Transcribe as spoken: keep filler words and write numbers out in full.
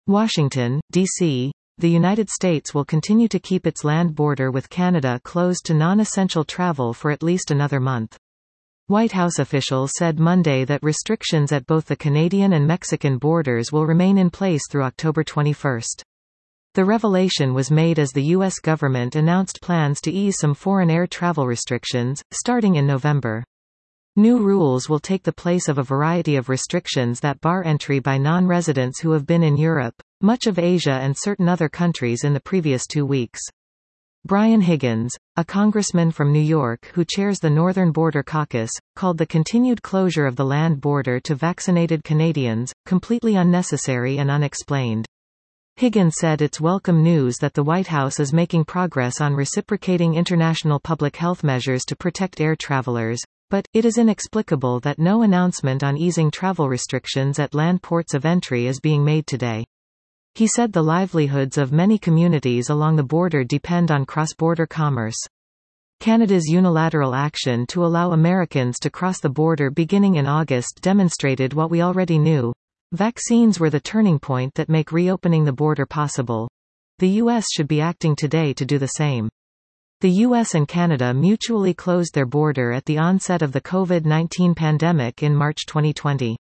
Washington, D C The United States will continue to keep its land border with Canada closed to non-essential travel for at least another month. White House officials said Monday that restrictions at both the Canadian and Mexican borders will remain in place through October twenty-first. The revelation was made as the U S government announced plans to ease some foreign air travel restrictions, starting in November. New rules will take the place of a variety of restrictions that bar entry by non-residents who have been in Europe, much of Asia and certain other countries in the previous two weeks. Brian Higgins, a congressman from New York who chairs the Northern Border Caucus, called the continued closure of the land border to vaccinated Canadians completely unnecessary and unexplained. Higgins said it's welcome news that the White House is making progress on reciprocating international public health measures to protect air travelers, but it is inexplicable that no announcement on easing travel restrictions at land ports of entry is being made today. He said the livelihoods of many communities along the border depend on cross-border commerce. Canada's unilateral action to allow Americans to cross the border beginning in August demonstrated what we already knew. Vaccines were the turning point that make reopening the border possible. The U S should be acting today to do the same. The U S and Canada mutually closed their border at the onset of the COVID nineteen pandemic in March twenty twenty.